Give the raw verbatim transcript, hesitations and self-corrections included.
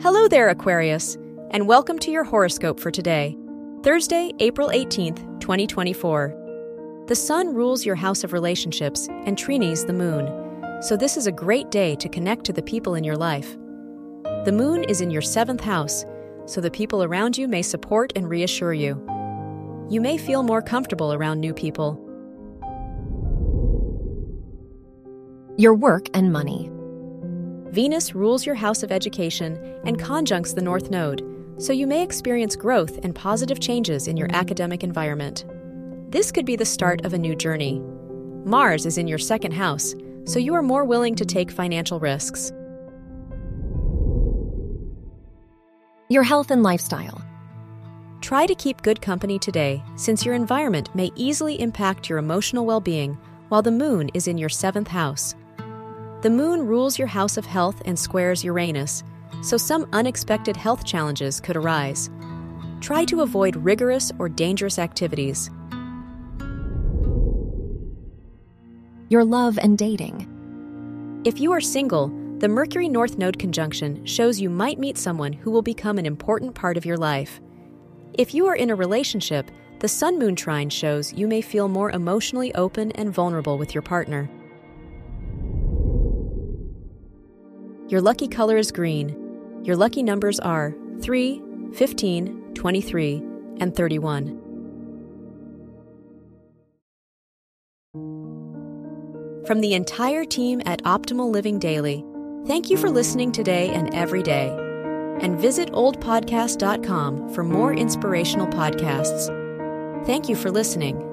Hello there, Aquarius, and welcome to your horoscope for today, Thursday, April eighteenth, twenty twenty-four. The sun rules your house of relationships and trines the moon, so this is a great day to connect to the people in your life. The moon is in your seventh house, so the people around you may support and reassure you. You may feel more comfortable around new people. Your work and money. Venus rules your house of education and conjuncts the North Node, so you may experience growth and positive changes in your academic environment. This could be the start of a new journey. Mars is in your second house, so you are more willing to take financial risks. Your health and lifestyle. Try to keep good company today, since your environment may easily impact your emotional well-being while the moon is in your seventh house. The moon rules your house of health and squares Uranus, so some unexpected health challenges could arise. Try to avoid rigorous or dangerous activities. Your love and dating. If you are single, the Mercury North Node conjunction shows you might meet someone who will become an important part of your life. If you are in a relationship, the Sun-Moon trine shows you may feel more emotionally open and vulnerable with your partner. Your lucky color is green. Your lucky numbers are three, fifteen, twenty-three, and thirty-one. From the entire team at Optimal Living Daily, thank you for listening today and every day. And visit old podcast dot com for more inspirational podcasts. Thank you for listening.